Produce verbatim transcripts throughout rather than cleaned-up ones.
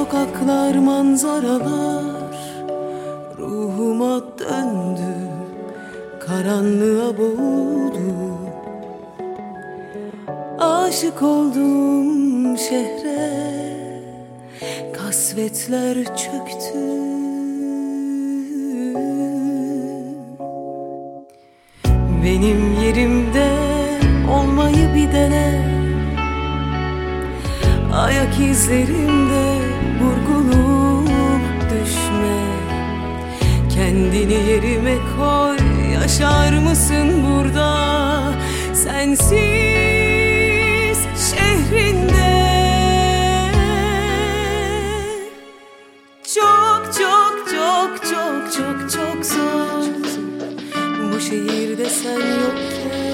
Sokaklar, manzaralar ruhuma döndü, karanlığa boğuldu. Aşık oldum şehre, kasvetler çöktü. Benim yerimde olmayı bir dene, ayak izlerimde vurgulup düşme. Kendini yerime koy, yaşar mısın burada sensiz şehrinde? Çok çok çok çok çok çok zor bu şehirde sen yokken.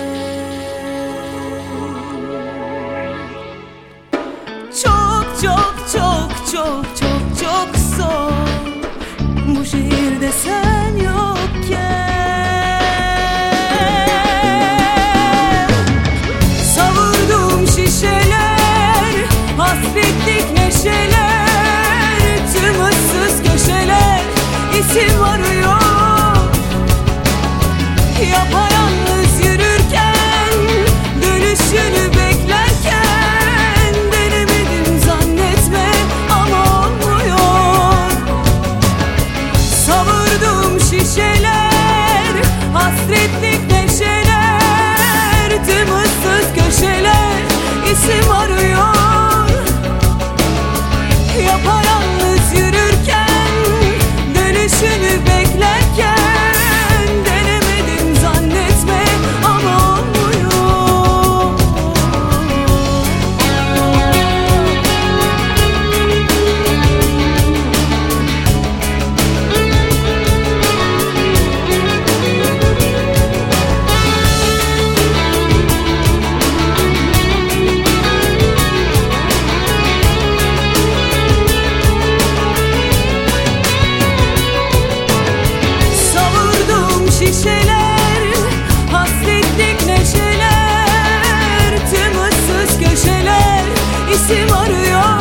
Çok çok çok çok çok çok zor bu şehirde sen yokken. Savurdum şişeler, hasretlik neşeler, tüm ıssız köşeler isim arıyor. Yapayalnız yürürken, dönüşünü beklerken, denemedim zannetme ama olmuyor. Savurdum şişeler, hasretlik neşeler, tüm ıssız köşeler isim arıyor. Yapayalnız yürürken, dönüşünü beklerken, şişeler, hasretlik neşeler, tüm ıssız köşeler isim arıyor.